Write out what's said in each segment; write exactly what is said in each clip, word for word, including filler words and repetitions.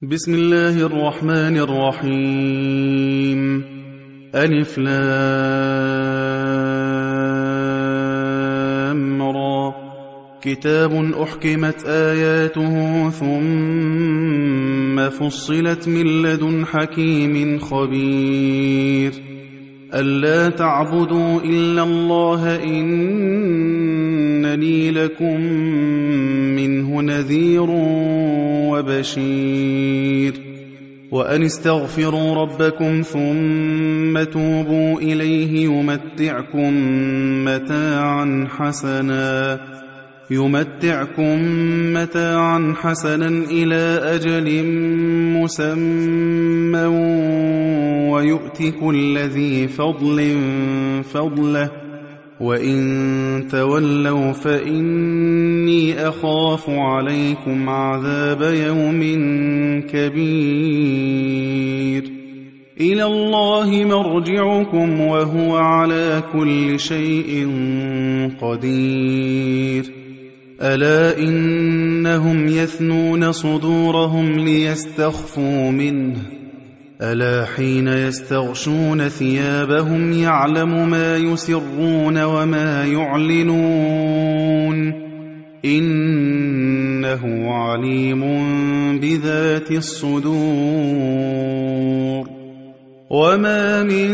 بسم الله الرحمن الرحيم. ألف لام را. كتاب أحكمت آياته ثم فصلت من لدن حكيم خبير. ألا تعبدوا إلا الله إنني لكم منه نذير وبشير. وأن استغفروا ربكم ثم توبوا إليه يمتعكم متاعا حسنا يمتعكم متاعا حسنا إلى أجل مسمى ويؤت كل ذي فضل فضله وإن تولوا فإني أخاف عليكم عذاب يوم كبير. إلى الله مرجعكم وهو على كل شيء قدير. ألا إنهم يثنون صدورهم ليستخفوا منه ألا حين يستغشون ثيابهم يعلم ما يسرون وما يعلنون إنه عليم بذات الصدور. وما من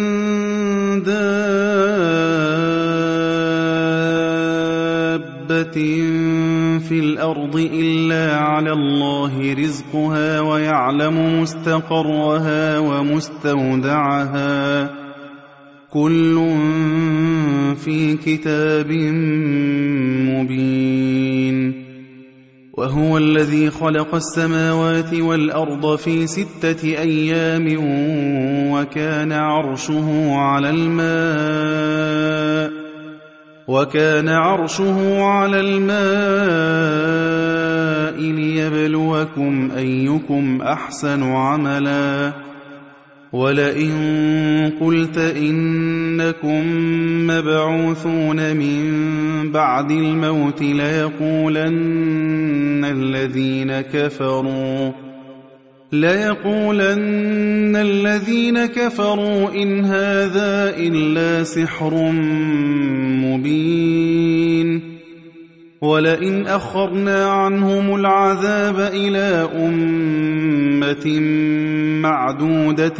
دابة في الأرض إلا على الله رزقها ويعلم مستقرها ومستودعها كل في كتاب مبين. وهو الذي خلق السماوات والأرض في ستة أيام وكان عرشه على الماء وكان عرشه على الماء ليبلوكم أيكم أحسن عملا. ولئن قلت إنكم مبعوثون من بعد الموت ليقولن الذين كفروا ليقولن الذين كفروا إن هذا إلا سحر مبين. ولئن أخرنا عنهم العذاب إلى أمة معدودة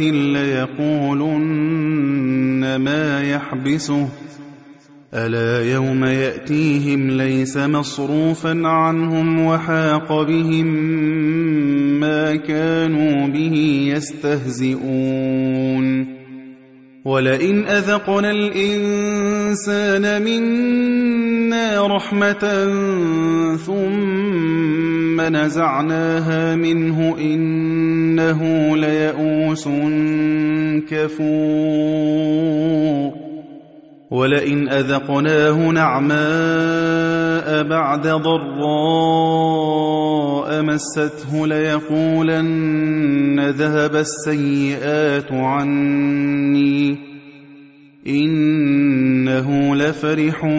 ليقولن ما يحبسه ألا يوم يأتيهم ليس مصروفا عنهم وحاق بهم ما كانوا به يستهزئون. ولئن أذقنا الإنسان منا رحمة ثم نزعناها منه إنه ليئوس كفور. ولئن أذقناه نعماء بعد ضراء مسته ليقولن ذهب السيئات عني إنه لفرح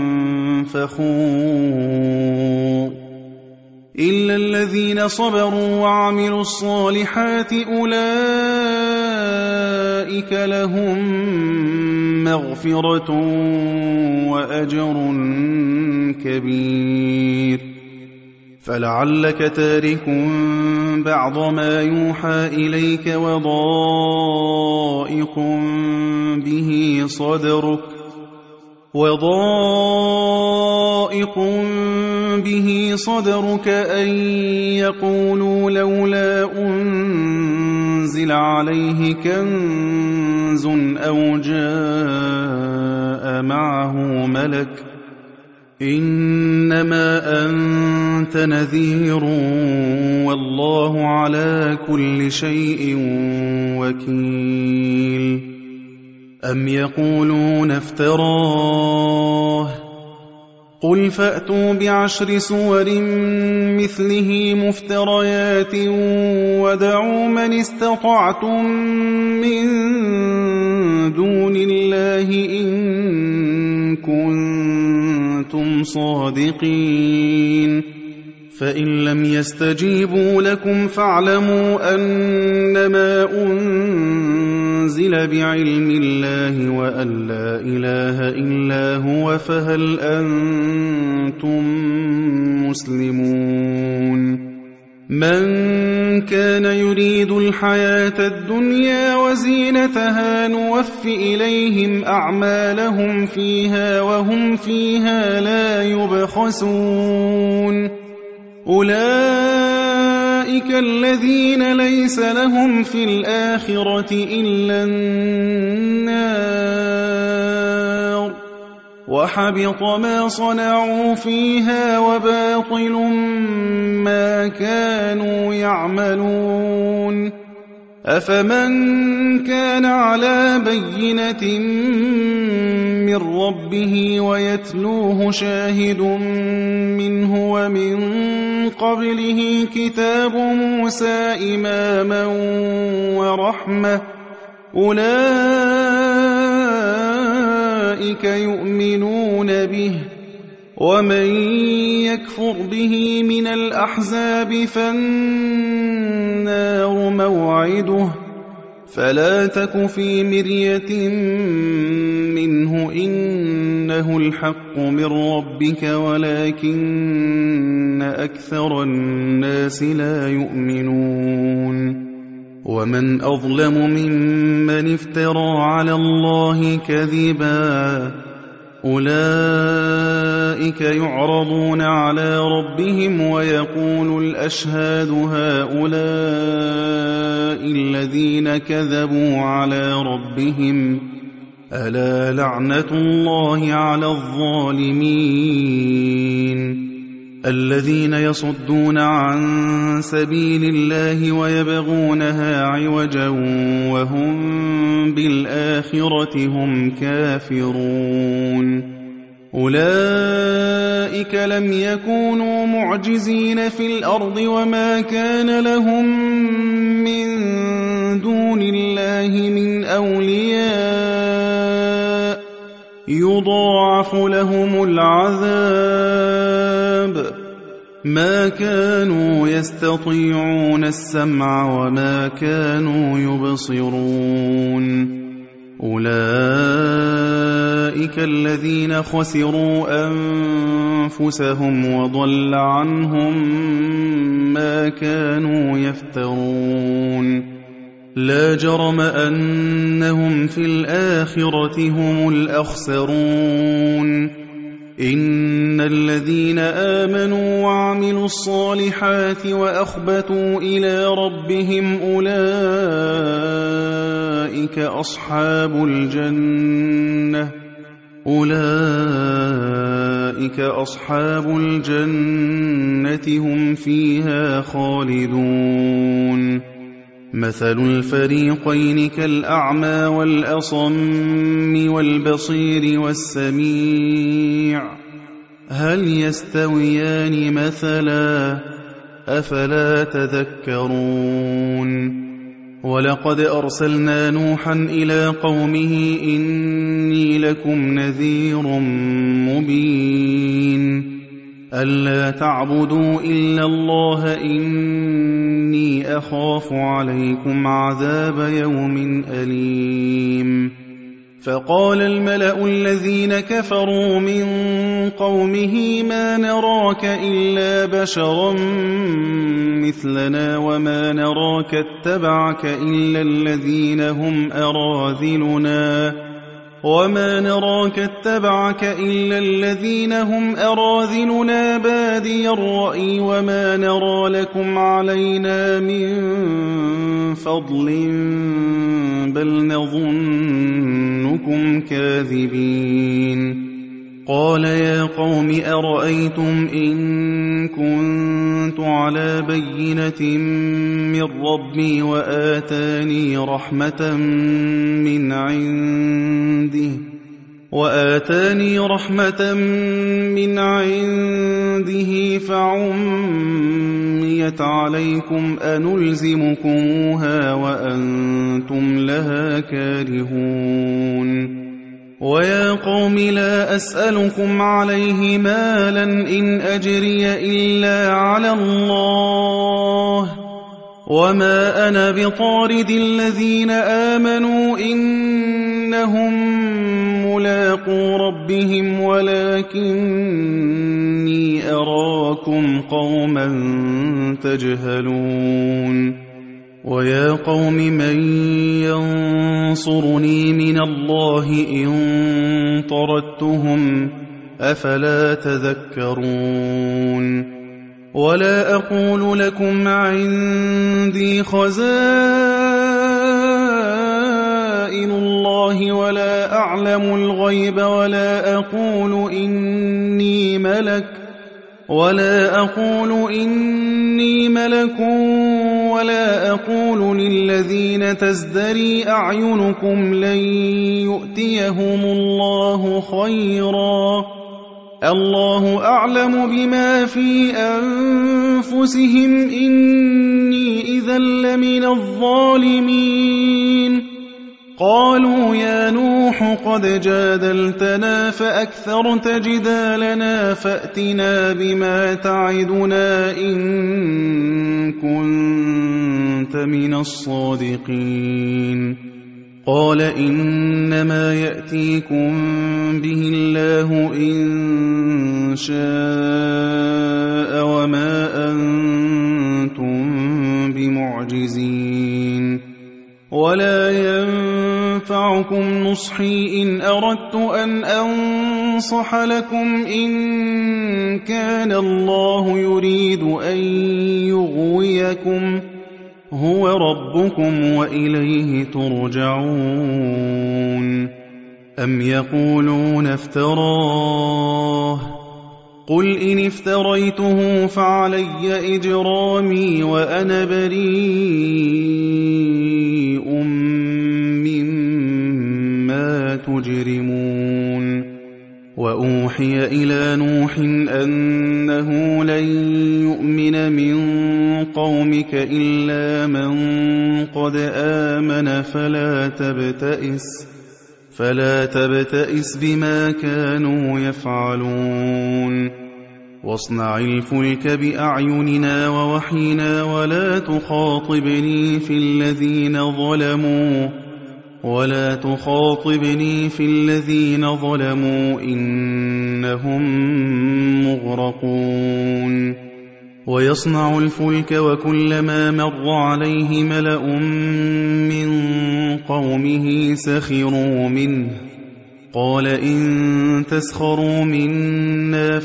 فخور. إلا الذين صبروا وعملوا الصالحات أولئك لهم مغفرة وأجر كبير. فلعلك تارك بعض ما يوحى إليك وضائق به صدرك وضائق به صدرك أن يقولوا لولا أنزل عليه كنز أو جاء معه ملك إنما أنت نذير والله على كل شيء وكيل. أم يقولون افتراه قل فأتوا بعشر سور مثله مفتريات ودعوا من استطعتم من دون الله إن كنتم صادقين فإن لم يستجيبوا لكم فاعلموا أنما أنزل بعلم الله وأن لا إله إلا هو فهل أنتم مسلمون من كان يريد الحياة الدنيا وزينتها نوف إليهم أعمالهم فيها وهم فيها لا يبخسون أولئك الذين ليس لهم في الآخرة إلا النار وحبط ما صنعوا فيها وباطل ما كانوا يعملون أفمن كان على بينة من ربه ويتلوه شاهد منه ومن قبله كتاب موسى إماما ورحمة أولئك يؤمنون به ومن يكفر به من الأحزاب فالنار موعده فلا تك في مرية منه إنه الحق من ربك ولكن أكثر الناس لا يؤمنون ومن أظلم ممن افترى على الله كذبا أولئك يعرضون على ربهم ويقول الأشهاد هؤلاء الذين كذبوا على ربهم ألا لعنة الله على الظالمين الذين يصدون عن سبيل الله ويبغونها عوجا وهم بالآخرة هم كافرون أولئك لم يكونوا معجزين في الأرض وما كان لهم من دون الله من أولياء يضاعف لهم العذاب ما كانوا يستطيعون السمع وما كانوا يبصرون أولئك الذين خسروا أنفسهم وضل عنهم ما كانوا يفترون لا جرم أنهم في الآخرة هم الأخسرون إن الذين آمنوا وعملوا الصالحات وأخبتوا إلى ربهم أولئك أصحاب الجنة أولئك أصحاب الجنة هم فيها خالدون مثل الفريقين كالأعمى والأصم والبصير والسميع هل يستويان مثلا أفلا تذكرون ولقد أرسلنا نوحا إلى قومه إني لكم نذير مبين ألا تعبدوا إلا الله إني أخاف عليكم عذاب يوم أليم فقال الملأ الذين كفروا من قومه ما نراك إلا بشرا مثلنا وما نراك اتبعك إلا الذين هم أراذلنا وما نراك اتبعك إلا الذين هم أراذلنا بادي الرأي وما نرى لكم علينا من فضل بل نظنكم كاذبين قال يا قوم أرأيتم إن كنت على بينة من ربي وآتاني رحمة من عنده وآتاني رحمة من عنده فعميت عليكم أنلزمكموها وأنتم لها كارهون ويا قوم لا أسألكم عليه مالا إن أجري إلا على الله وما أنا بطارد الذين آمنوا إنهم ملاقو ربهم ولكني أراكم قوما تجهلون ويا قوم من ينصرني من الله إن طردتهم أفلا تذكرون ولا أقول لكم عندي خزائن الله ولا أعلم الغيب ولا أقول إني ملك ولا أقول إني ملك ولا أقول للذين تزدري أعينكم لن يؤتيهم الله خيرا الله أعلم بما في أنفسهم إني إذا لمن الظالمين قالوا يا نوح قد جادلتنا فأكثرت جدالنا فأتنا بما تعدنا إن كنت من الصادقين قال إنما يأتيكم به الله إن شاء وما أنتم بمعجزين ولا ينفعكم نصحي إن أردت أن أنصح لكم إن كان الله يريد أن يغويكم هو ربكم وإليه ترجعون أم يقولون افتراه قل إن افتريته فعلي إجرامي وأنا بريء مما تجرمون وأوحي إلى نوح أنه لن يؤمن من قومك إلا من قد آمن فلا تبتئس فلا تبتئس بما كانوا يفعلون واصنع الفلك بأعيننا ووحينا ولا تخاطبني في الذين ظلموا ولا تخاطبني في الذين ظلموا إنهم مغرقون ويصنع الفلك وكلما مر عليه ملأ من قومه سخروا منه قال إن تسخروا منا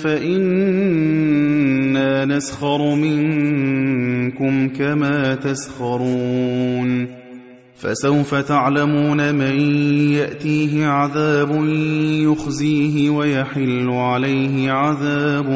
فإنا نسخر منكم كما تسخرون فسوف تعلمون من يأتيه عذاب يخزيه ويحل عليه عذاب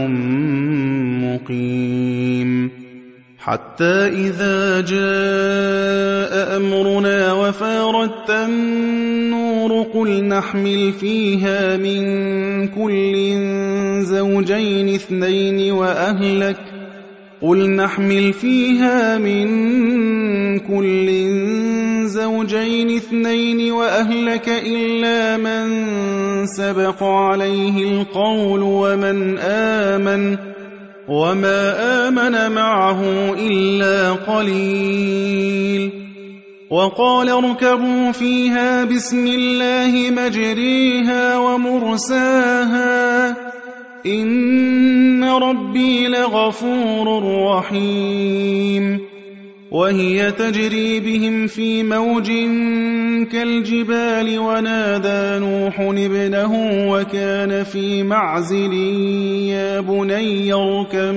مقيم حتى إذا جاء أمرنا وفارت النور قل نحمل فيها من كل زوجين اثنين وأهلك قل نحمل فيها من كل زوجين اثنين وأهلك إلا من سبق عليه القول ومن آمن وما آمن معه إلا قليل وقال اركبوا فيها بسم الله مجريها ومرساها إن ربي لغفور رحيم وهي تجري بهم في موج كالجبال ونادى نوح ابنه وكان في معزل يا بني اركب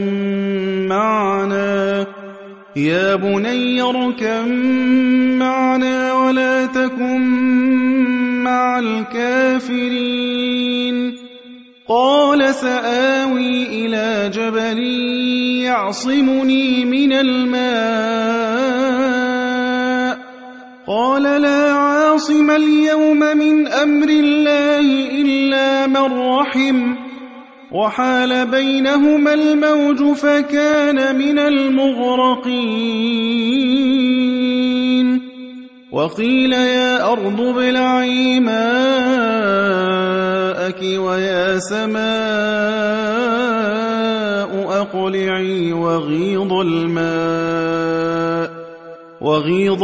معنا يا بني اركب معنا ولا تكن مع الكافرين قال سآوي إلى جبل يعصمني من الماء قال لا عاصم اليوم من أمر الله إلا من رحم وحال بينهما الموج فكان من المغرقين وقيل يا أرض ابلعي ماءك ويا سماء أقلعي وغيض الماء وغيض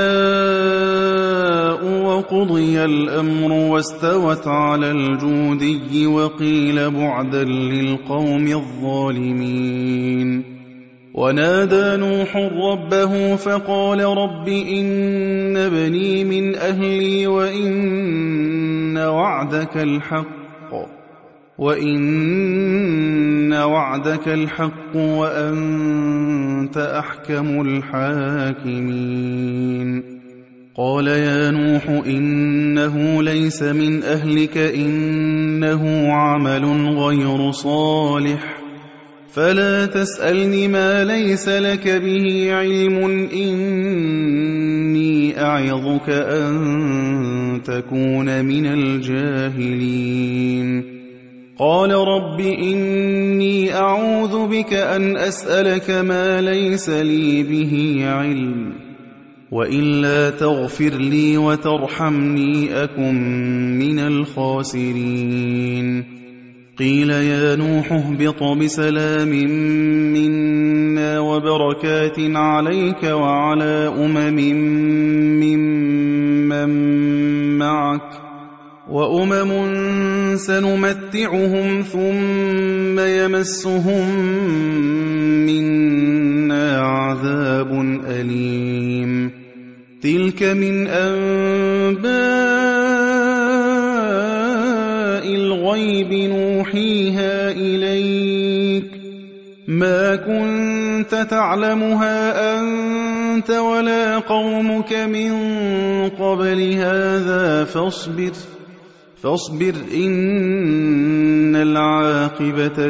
الماء وقضي الأمر واستوت على الجودي وقيل بعدا للقوم الظالمين. ونادى نوح ربه فقال رب إن ابني من أهلي وإن وعدك الحق وإن وعدك الحق وأنت أحكم الحاكمين. قال يا نوح إنه ليس من أهلك إنه عمل غير صالح فلا تسألني ما ليس لك به علم إني أعظك أن تكون من الجاهلين. قال رب إني أعوذ بك أن أسألك ما ليس لي به علم وإلا تغفر لي وترحمني أكن من الخاسرين. قيل يا نوح اهبط بسلام منا وبركات عليك وعلى أمم ممن معك وأمم سنمتعهم ثم يمسهم منا عذاب أليم. تلك من أنباء الغيب نوحيها إليك ما كنت تعلمها أنت ولا قومك من قبل هذا فاصبر فاصبر إن العاقبة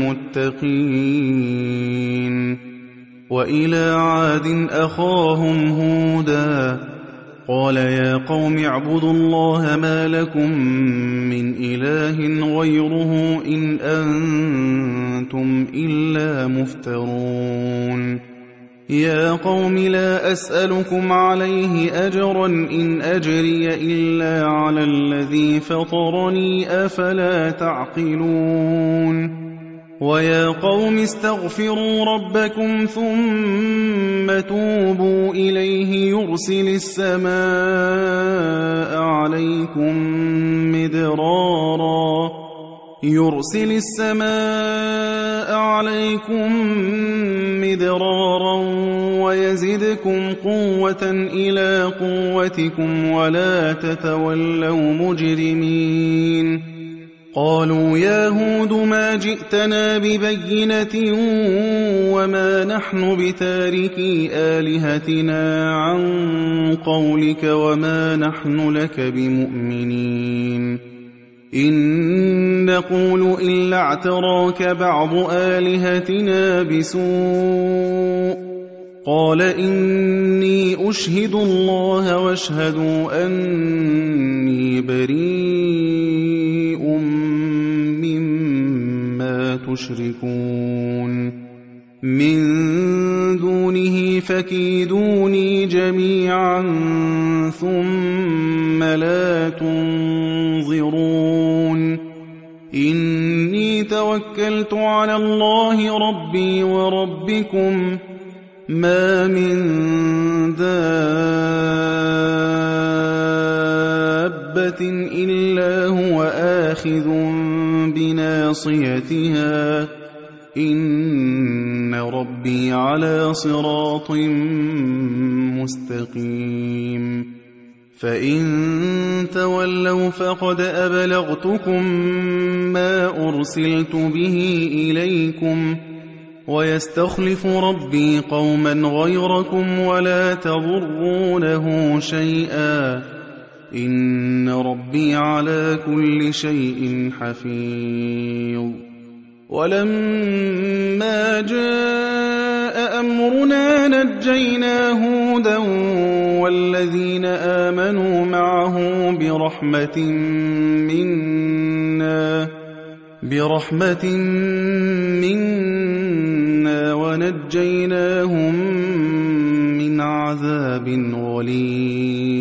للمتقين. وإلى عاد أخاهم هودا قال يا قوم اعبدوا الله ما لكم من إله غيره إن أنتم إلا مفترون. يا قوم لا أسألكم عليه أجرا إن أجري إلا على الذي فطرني أفلا تعقلون. ويا قوم استغفروا ربكم ثم توبوا إليه يرسل السماء عليكم مدرارا يرسل السماء عليكم مدرارا ويزدكم قوة إلى قوتكم ولا تتولوا مجرمين. قالوا يا هود ما جئتنا ببينة وما نحن بتاركي آلهتنا عن قولك وما نحن لك بمؤمنين إن نقول إلا اعتراك بعض آلهتنا بسوء. قال إني أشهد الله واشهدوا أني بريء مما تشركون من دونه فكيدوني جميعا ثم لا تنظرون. إني توكلت على الله ربي وربكم ما من دابة إلا هو آخذ بناصيتها إن ربي على صراط مستقيم. فإن تولوا فقد أبلغتكم ما أرسلت به إليكم ويستخلف ربي قوما غيركم ولا تضرونه شيئا إن ربي على كل شيء حفيظ. ولما جاء أمرنا نجينا هودا والذين آمنوا معه برحمة منا برحمة منا ونجيناهم من عذاب غليظ.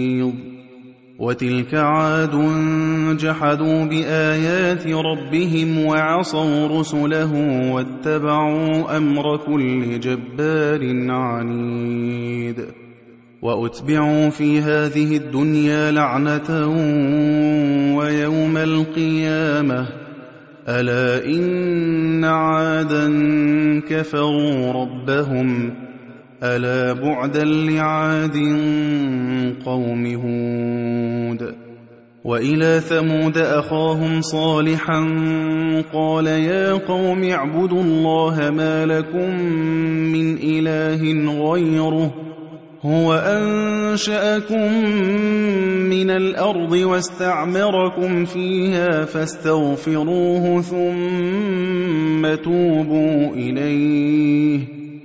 وتلك عاد جحدوا بآيات ربهم وعصوا رسله واتبعوا أمر كل جبار عنيد وأتبعوا في هذه الدنيا لعنة ويوم القيامة ألا إن عادا كفروا ربهم ألا بعدا لعاد قوم هود وإلى ثمود أخاهم صالحا قال يا قوم اعبدوا الله ما لكم من إله غيره هو أنشأكم من الأرض واستعمركم فيها فاستغفروه ثم توبوا إليه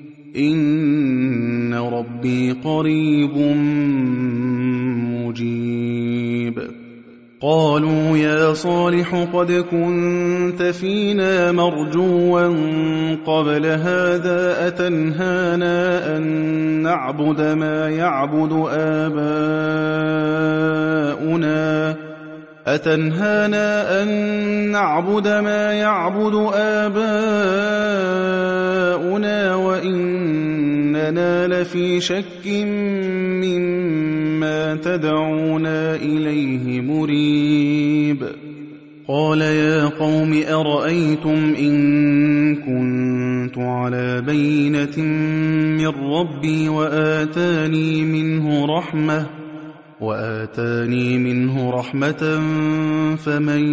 إن ربي قريب مجيب قالوا يا صالح قد كنت فينا مرجوا قبل هذا أتنهانا أن نعبد ما يعبد آباؤنا أتنهانا أن نعبد ما يعبد آباؤنا وإننا لفي شك مما تدعونا إليه مريب قال يا قوم أرأيتم إن كنت على بينة من ربي وآتاني منه رحمة وآتاني منه رحمة فمن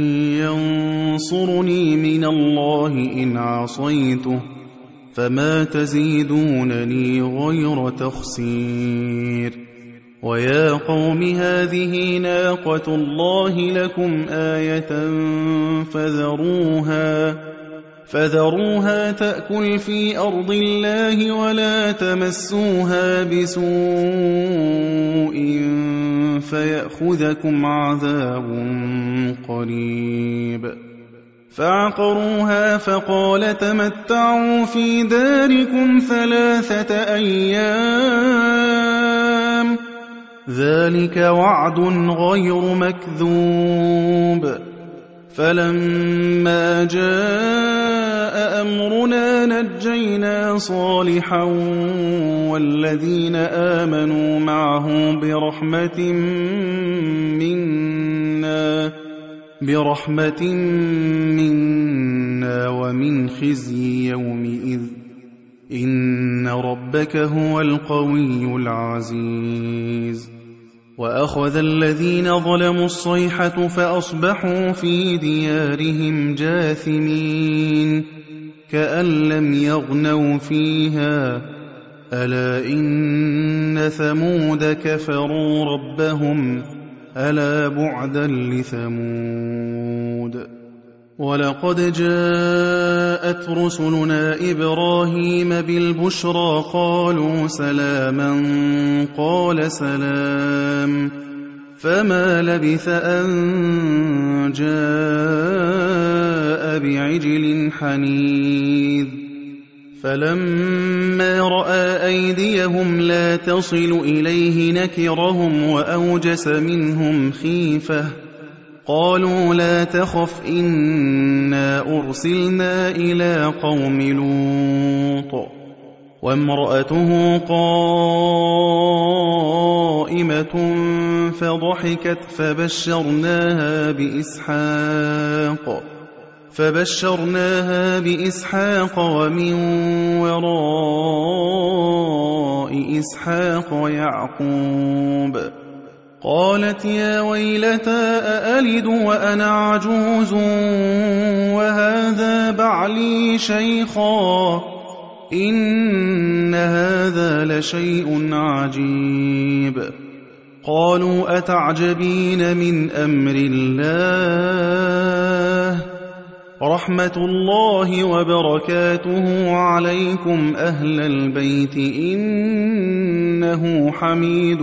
ينصرني من الله إن عصيته فما تزيدونني غير تخسير ويا قوم هذه ناقة الله لكم آية فذروها فذروها تأكل في أرض الله ولا تمسوها بسوء فيأخذكم عذاب قريب فعقروها فقال تمتعوا في داركم ثلاثة أيام ذلك وعد غير مكذوب فلما جاء أمرنا نجينا صالحا والذين آمنوا معه برحمة منا برحمة منا ومن خزي يومئذ إن ربك هو القوي العزيز وأخذ الذين ظلموا الصيحة فأصبحوا في ديارهم جاثمين كأن لم يغنوا فيها ألا إن ثمود كفروا ربهم ألا بعدا لثمود ولقد جاءت رسلنا إبراهيم بالبشرى قالوا سلاما قال سلام فما لبث أن جاء بعجل حنيذ فلما رأى أيديهم لا تصل إليه نكرهم وأوجس منهم خيفة قالوا لا تخف إنا أرسلنا إلى قوم لوط وامرأته قائمة فضحكت فبشرناها بإسحاق فبشرناها بإسحاق ومن وراء إسحاق يعقوب قالت يا ويلتى أألد وأنا عجوز وهذا بعلي شيخا إن هذا لشيء عجيب قالوا أتعجبين من أمر الله رحمة الله وبركاته عليكم أهل البيت إنه حميد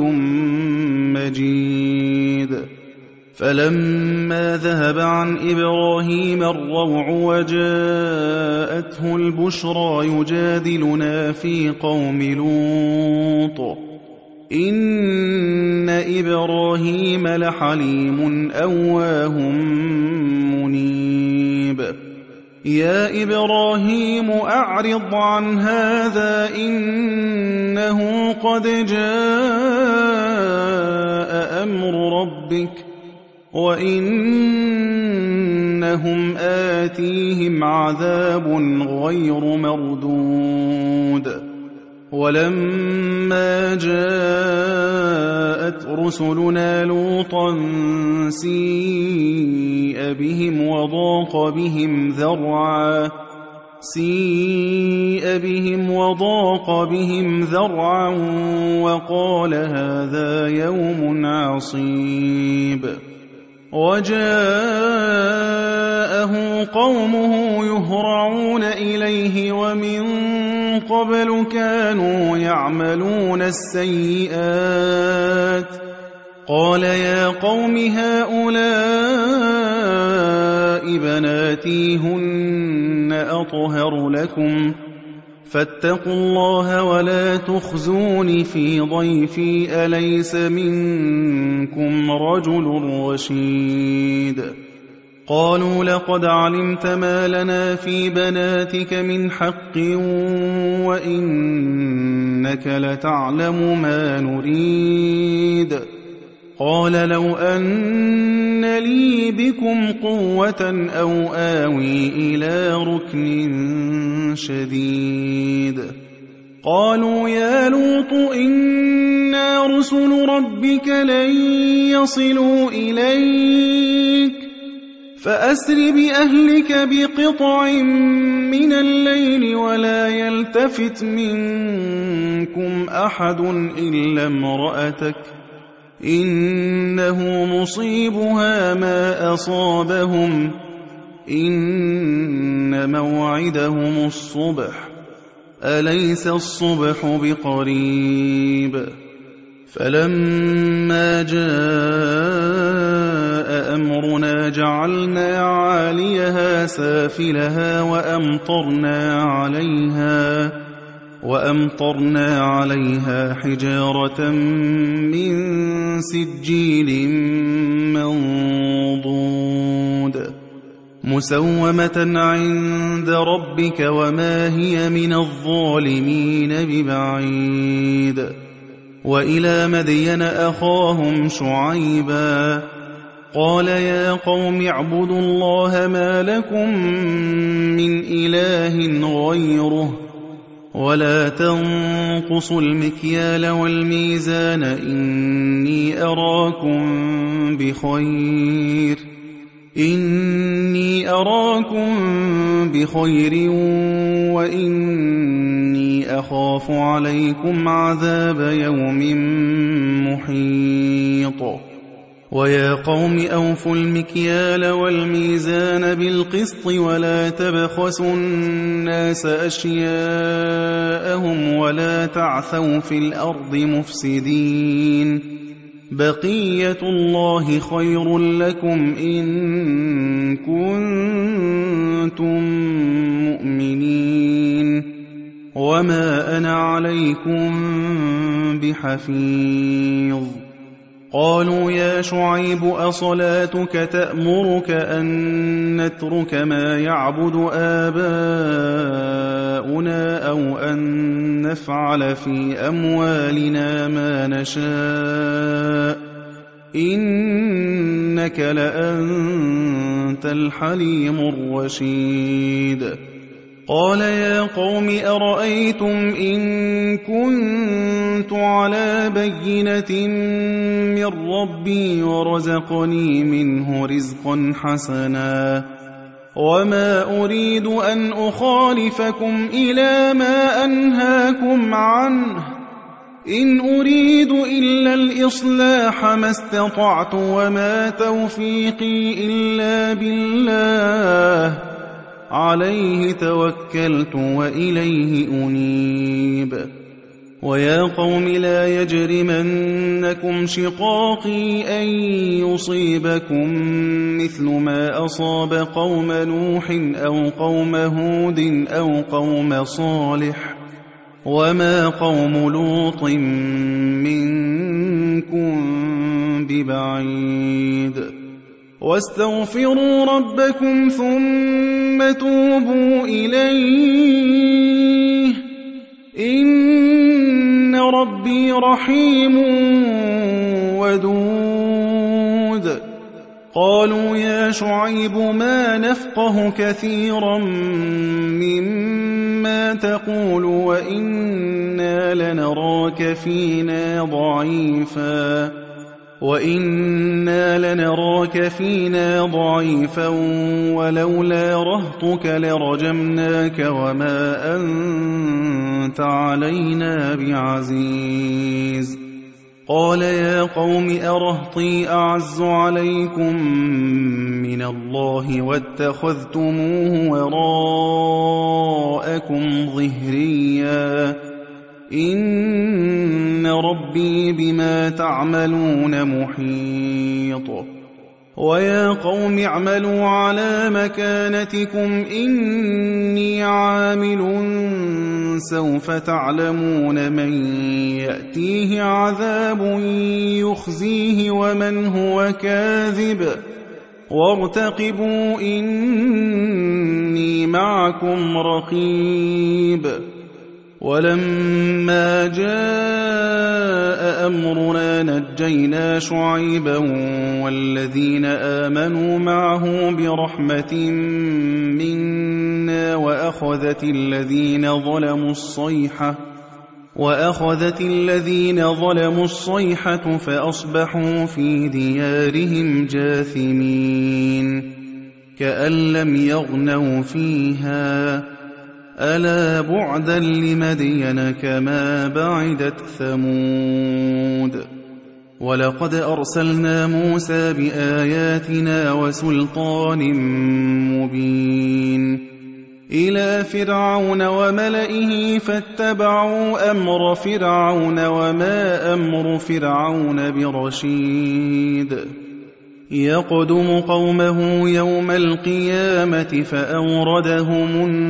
مجيد فلما ذهب عن إبراهيم الروع وجاءته البشرى يجادلنا في قوم لوط إن إبراهيم لحليم أواه منيب يا إبراهيم أعرض عن هذا إنه قد جاء أمر ربك وإنهم آتيهم عذاب غير مردود ولما جاءت رسلنا لوطا سيء بهم وضاق بهم ذرعا سيء بهم وضاق بهم ذرعا وقال هذا يوم عصيب وجاءه قومه يهرعون إليه ومن قبل كانوا يعملون السيئات قال يا قوم هؤلاء بناتي هن أطهر لكم فاتقوا الله ولا تخزون في ضيفي أليس منكم رجل رشيد قالوا لقد علمت ما لنا في بناتك من حق وإنك لتعلم ما نريد قال لو أن لي بكم قوة أو آوي إلى ركن شديد قالوا يا لوط إنا رسل ربك لن يصلوا إليك فأسر بأهلك بقطع من الليل ولا يلتفت منكم أحد إلا امرأتك إنه مصيبها ما أصابهم إن موعدهم الصبح أليس الصبح بقريب فلما جاء أمرنا جعلنا عاليها سافلها وأمطرنا عليها وأمطرنا عليها حجارة من سجيل منضود مسومة عند ربك وما هي من الظالمين ببعيد وإلى مدين أخاهم شعيبا قال يا قوم اعبدوا الله ما لكم من إله غيره ولا تنقصوا المكيال والميزان إني أراكم بخير إني أراكم بخير وإني أخاف عليكم عذاب يوم محيط ويا قوم أوفوا المكيال والميزان بالقسط ولا تبخسوا الناس أشياءهم ولا تعثوا في الأرض مفسدين بقية الله خير لكم إن كنتم مؤمنين وما أنا عليكم بحفيظ قالوا يا شعيب أصلاتك تأمرك أن نترك ما يعبد آباؤنا أو أن نفعل في أموالنا ما نشاء إنك لأنت الحليم الرشيد قال يا قوم أرأيتم إن كنت على بينة من ربي ورزقني منه رزقا حسنا وما أريد أن أخالفكم إلى ما أنهاكم عنه إن أريد إلا الإصلاح ما استطعت وما توفيقي إلا بالله عليه توكلت وإليه أنيب ويا قوم لا يجرمنكم شقاقي أن يصيبكم مثل ما أصاب قوم نوح أو قوم هود أو قوم صالح وما قوم لوط منكم ببعيد واستغفروا ربكم ثم توبوا إليه إن ربي رحيم ودود قالوا يا شعيب ما نفقه كثيرا مما تقول وإنا لنراك فينا ضعيفا وإنا لنراك فينا ضعيفا ولولا رهطك لرجمناك وما أنت علينا بعزيز قال يا قوم أرهطي أعز عليكم من الله واتخذتموه وراءكم ظهريا إن ربي بما تعملون محيط ويا قوم اعملوا على مكانتكم إني عامل سوف تعلمون من يأتيه عذاب يخزيه ومن هو كاذب وارتقبوا إني معكم رقيب ولما جاء أمرنا نجينا شعيبا والذين آمنوا معه برحمة منا وأخذت الذين ظلموا الصيحة وأخذت الذين ظلموا الصيحة فأصبحوا في ديارهم جاثمين كأن لم يغنوا فيها ألا بعدا لمدين كما بعدت ثمود ولقد أرسلنا موسى بآياتنا وسلطان مبين إلى فرعون وملئه فاتبعوا أمر فرعون وما أمر فرعون برشيد يقدم قومه يوم القيامة فأوردهم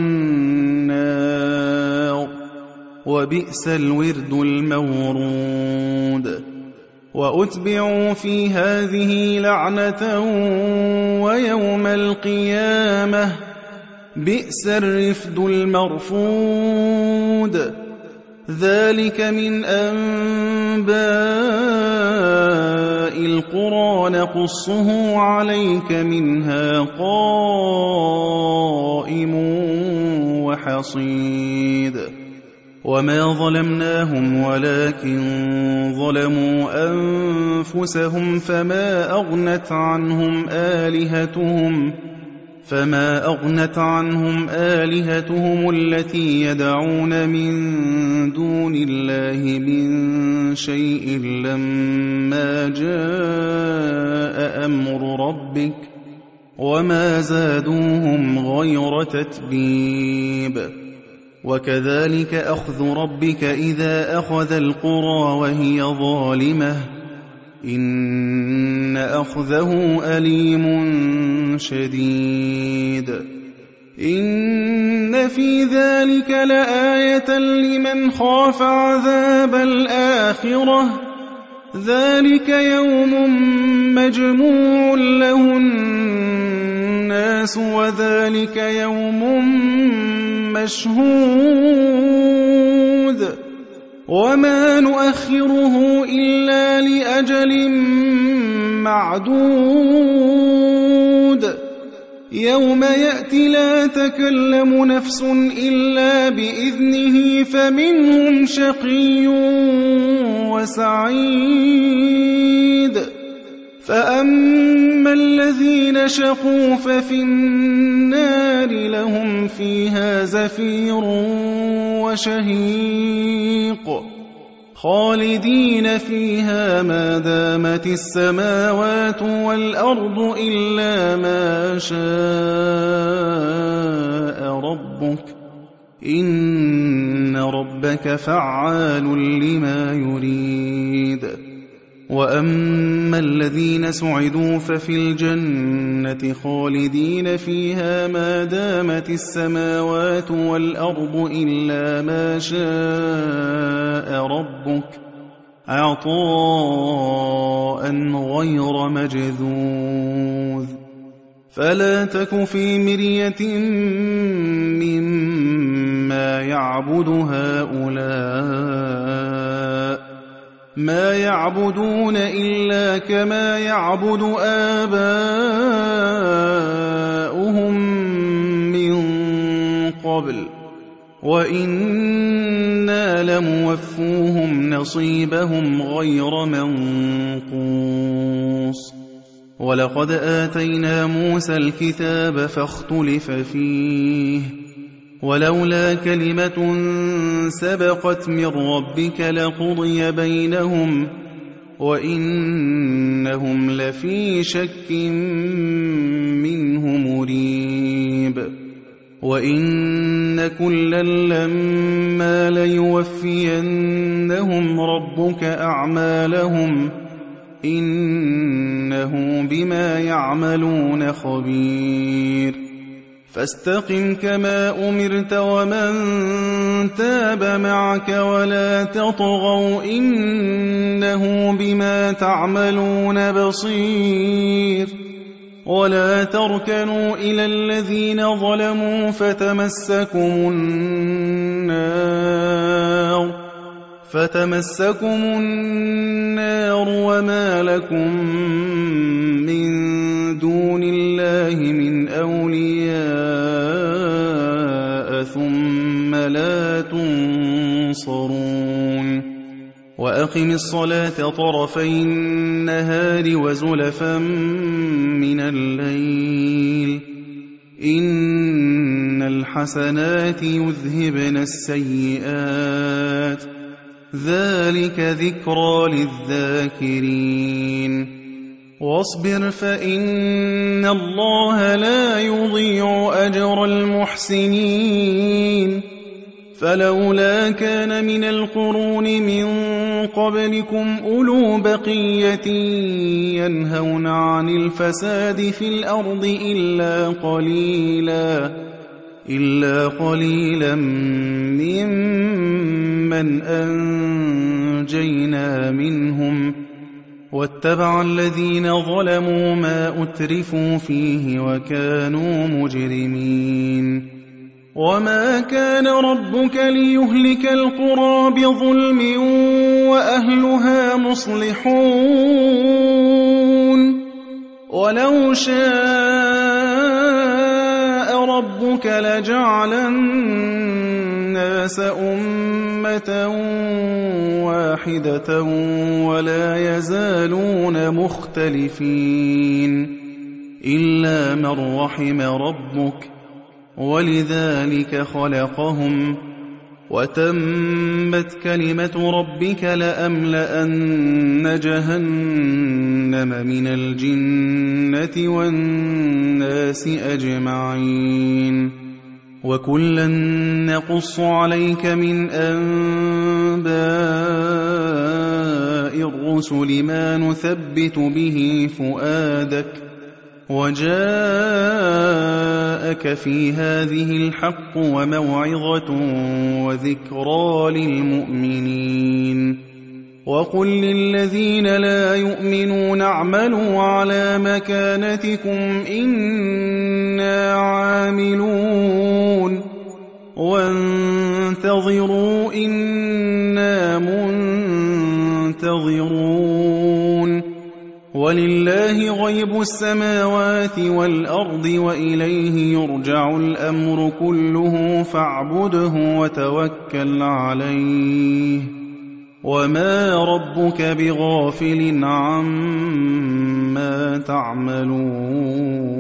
النار وبئس الورد المورود وأتبعوا في هذه لعنة ويوم القيامة بئس الرفد المرفود ذلك من أنباء القرى نقصه عليك منها قائم وحصيد وما ظلمناهم ولكن ظلموا أنفسهم فما أغنت عنهم آلهتهم فما أغنت عنهم آلهتهم التي يدعون من دون الله من شيء لما جاء أمر ربك وما زادوهم غير تتبيب وكذلك أخذ ربك إذا أخذ القرى وهي ظالمة إن أخذه أليم شديد إن في ذلك لآية لمن خاف عذاب الآخرة ذلك يوم مجموع له الناس وذلك يوم مشهود وما نؤخره إلا لأجل معدود يوم يأتي لا تكلم نفس إلا بإذنه فمنهم شقي وسعيد فأما الذين شقوا ففي النار لهم فيها زفير وشهيق خالدين فيها ما دامت السماوات والأرض إلا ما شاء ربك إن ربك فعال لما يريد وأما الذين سعدوا ففي الجنة خالدين فيها ما دامت السماوات والأرض إلا ما شاء ربك عطاء غير مجذوذ فلا تك في مرية مما يعبد هؤلاء ما يعبدون إلا كما يعبد آباؤهم من قبل وإنا لموفوهم نصيبهم غير منقوص ولقد آتينا موسى الكتاب فاختلف فيه ولولا كلمة سبقت من ربك لقضي بينهم وإنهم لفي شك منه مريب وإن كلا لما ليوفينهم ربك أعمالهم إنه بما يعملون خبير فاستقم كما أمرت ومن تاب معك ولا تطغوا إنه بما تعملون بصير ولا تركنوا إلى الذين ظلموا فتمسكم النار فتمسكم النار وما لكم من دون الله من أولياء ثم لا تنصرون وأقم الصلاة طرفي النهار وزلفا من الليل إن الحسنات يذهبن السيئات ذلك ذكرى للذاكرين واصبر فإن الله لا يضيع أجر المحسنين فلولا كان من القرون من قبلكم أولو بقية ينهون عن الفساد في الأرض إلا قليلا إلا قليلا ممن أنجينا منهم واتبع الذين ظلموا ما أترفوا فيه وكانوا مجرمين وما كان ربك ليهلك القرى بظلم وأهلها مصلحون ولو شاء ربك لجعل الناس أمة واحدة ولا يزالون مختلفين إلا من رحم ربك ولذلك خلقهم وتمت كلمة ربك لأملأن جهنم من الجنة والناس أجمعين وكلا نقص عليك من أنباء الرسل ما نثبت به فؤادك وجاءك في هذه الحق وموعظة وذكرى للمؤمنين وقل للذين لا يؤمنون اعملوا على مكانتكم إنا عاملون وانتظروا إنا منتظرون ولله غيب السماوات والأرض وإليه يرجع الأمر كله فاعبده وتوكل عليه وما ربك بغافل عما تعملون